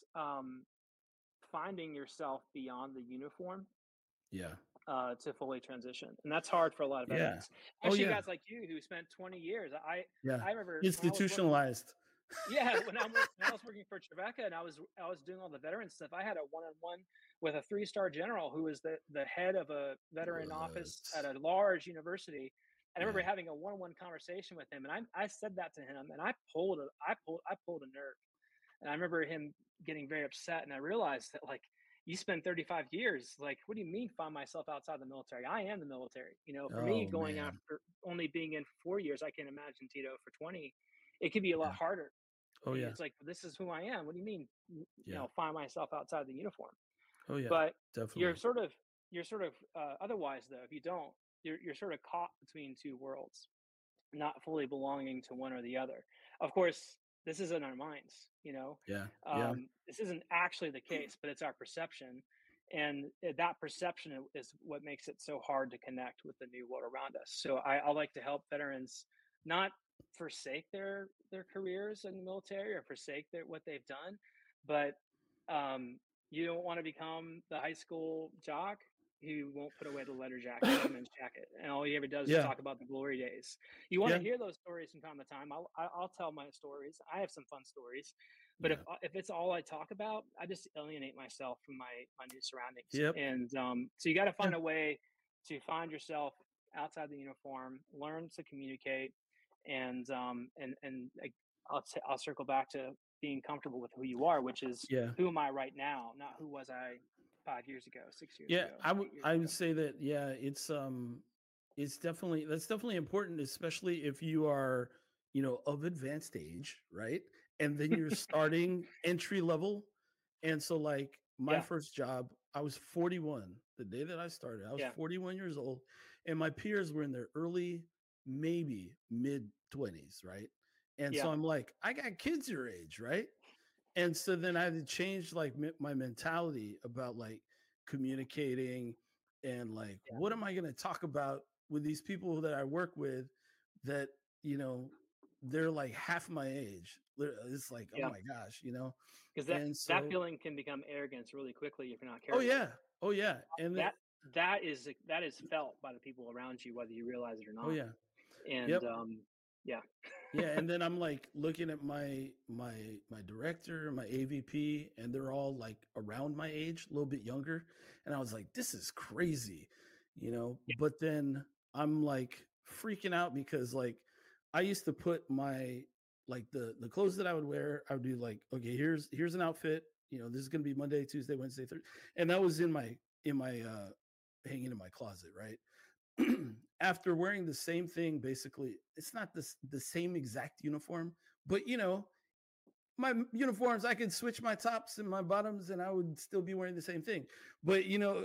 finding yourself beyond the uniform Yeah. to fully transition, and that's hard for a lot of Yeah. veterans. Oh Actually, yeah. guys like you who spent 20 years. Yeah. I remember when I was working. Institutionalized. Yeah, when I was working for Tribeca and I was doing all the veteran stuff, I had a one-on-one with a three-star general who was the head of a veteran office What? at a large university. And I remember Yeah. having a one-on-one conversation with him, and I said that to him, and I pulled a nerve. And I remember him getting very upset, and I realized that, like, you spend 35 years, like, what do you mean find myself outside the military? I am the military. For me, Oh going man. after only being in for 4 years, I can imagine Tito for 20. It could be a lot Yeah. harder. Oh yeah. It's like, this is who I am. What do you mean, Yeah. find myself outside the uniform? Oh yeah. But you're Definitely. sort of you're sort of otherwise, though, if you don't, you're sort of caught between two worlds, not fully belonging to one or the other. Of course, this is in our minds. Yeah. Yeah. This isn't actually the case, but it's our perception, and that perception is what makes it so hard to connect with the new world around us. So I like to help veterans not forsake their careers in the military or forsake what they've done, but um, you don't want to become the high school jock who won't put away the leather jacket, the men's jacket, and all he ever does is Yeah. talk about the glory days. You want to Yeah. hear those stories from time to time. I'll tell my stories. I have some fun stories, but if Yeah. if it's all I talk about, I just alienate myself from my new surroundings. Yep. And so you got to Yeah. find a way to find yourself outside the uniform, learn to communicate, and I'll circle back to being comfortable with who you are, which is Yeah. who am I right now, not who was I 5 years ago, 6 years Yeah, ago, I would 8 years I ago. would say that yeah, it's definitely that's definitely important, especially if you are, of advanced age, right? And then you're starting entry level. And so like my Yeah, first job, I was 41 the day that I started. I was yeah, 41 years old and my peers were in their early, maybe mid 20s, right? And yeah, so I'm like, I got kids your age, right? And so then I had to change like my mentality about like communicating and like yeah, what am I going to talk about with these people that I work with that you know they're like half my age. It's like, oh yeah. my gosh, Because and that so feeling can become arrogance really quickly if you're not oh careful. yeah, oh yeah, and That that is felt by the people around you, whether you realize it or oh not. yeah, And yep. yeah, Yeah, and then I'm like looking at my director, my AVP, and they're all like around my age, a little bit younger, and I was like, this is crazy. But then I'm like freaking out because like I used to put my like the clothes that I would wear, I would do like, okay, here's an outfit, this is gonna be Monday, Tuesday, Wednesday, Thursday, and that was in my hanging in my closet, right? After wearing the same thing, basically, it's not the same exact uniform, but my uniforms, I could switch my tops and my bottoms, and I would still be wearing the same thing. But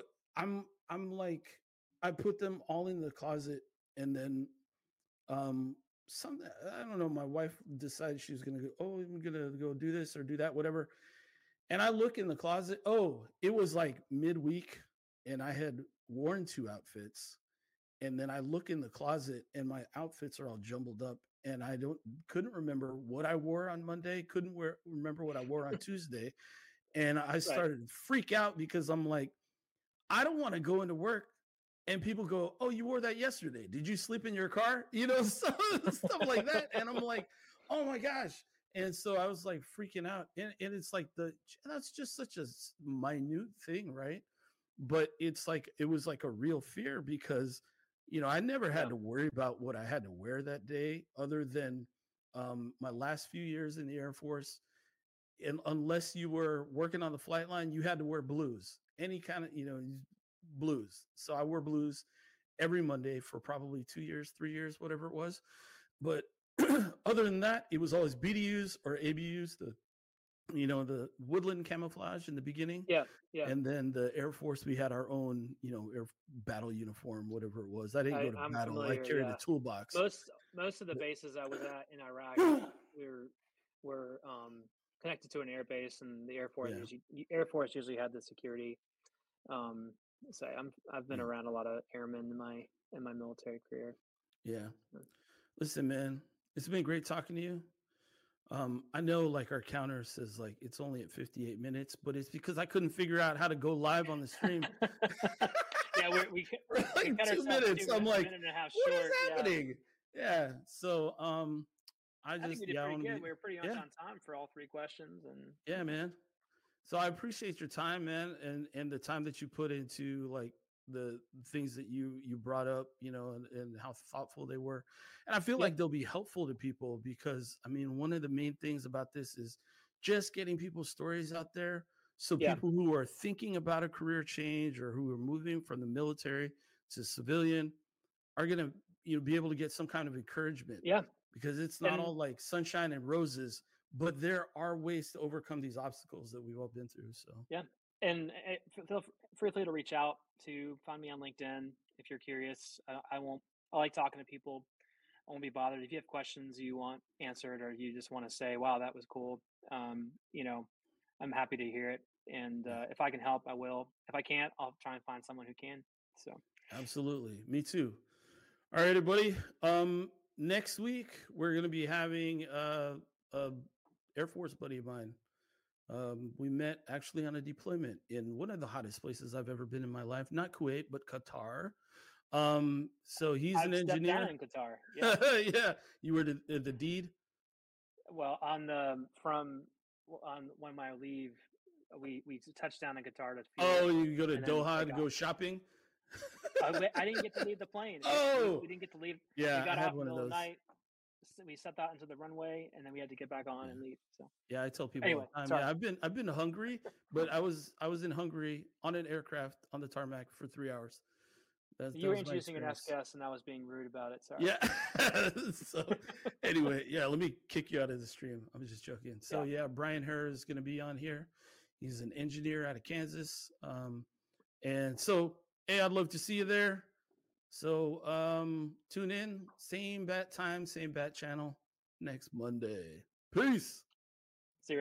I'm like, I put them all in the closet, and then um, some I don't know. My wife decided she was gonna go. Oh, I'm gonna go do this or do that, whatever. And I look in the closet. Oh, it was like midweek, and I had worn two outfits and then I look in the closet and my outfits are all jumbled up and I don't couldn't remember what I wore on Monday, couldn't remember what I wore on Tuesday, and I right, started to freak out because I'm like, I don't want to go into work and people go, "Oh, you wore that yesterday. Did you sleep in your car?" Stuff like that, and I'm like, "Oh my gosh." And so I was like freaking out, and it's like that's just such a minute thing, right? But it's like it was like a real fear because I never had yeah, to worry about what I had to wear that day other than my last few years in the Air Force. And unless you were working on the flight line, you had to wear blues, any kind of blues. So I wore blues every Monday for probably 2 years, 3 years, whatever it was. But other than that, it was always BDUs or ABUs, the woodland camouflage in the beginning, yeah, yeah. and then the Air Force, we had our own, air battle uniform, whatever it was. I didn't go to I'm battle. I familiar. carried a Yeah, toolbox. most of the But- bases I was at in Iraq, were connected to an air base, and the yeah, Air Force usually had the security. Um, so I've been yeah, around a lot of airmen in my military career. yeah. Uh, Listen, man, it's been great talking to you. I know like our counter says like it's only at 58 minutes, but it's because I couldn't figure out how to go live on the stream. yeah, For we like cut 2 minutes. ourselves I'm a like, minute and a half what is short. Yeah, happening? Yeah. So I I think just we did yeah, I pretty want to good. be We were pretty much yeah, on time for all three questions, and yeah, man. So I appreciate your time, man, and the time that you put into like the things that you brought up, and how thoughtful they were. And I feel yep, like they'll be helpful to people because I mean, one of the main things about this is just getting people's stories out there so yeah, people who are thinking about a career change or who are moving from the military to civilian are going to be able to get some kind of encouragement yeah, because it's not and all like sunshine and roses, but there are ways to overcome these obstacles that we've all been through. So yeah, and feel free to reach out to find me on LinkedIn if you're curious. I won't. I like talking to people. I won't be bothered if you have questions you want answered, or you just want to say, "Wow, that was cool." I'm happy to hear it, and yeah, if I can help, I will. If I can't, I'll try and find someone who can. So, absolutely. Me too. All right, everybody. Next week we're going to be having a Air Force buddy of mine. We met actually on a deployment in one of the hottest places I've ever been in my life, not Kuwait, but Qatar. So he's an I've stepped down engineer. in Qatar. Yeah. Yeah, you were the deed. Well, on the from on when my leave, we touched down in Qatar to Oh, fuel, you go to and then Doha it to got. go shopping. I didn't get to leave the plane. We Oh, didn't get to leave. We yeah, I got had off in the one of middle of the those. night, we stepped out into the runway, and then we had to get back on Yeah. and leave. So Yeah, I tell people all anyway, the time. sorry. Yeah, I've been to Hungary, but I was in Hungary on an aircraft on the tarmac for 3 hours. That You were was my introducing an experience. S-Guest, and I was being rude about it. Sorry. Yeah. So anyway, yeah, let me kick you out of the stream. I'm just joking. So Yeah. yeah, Brian Herr is going to be on here. He's an engineer out of Kansas. And so, hey, I'd love to see you there. So tune in, same bat time, same bat channel next Monday. Peace.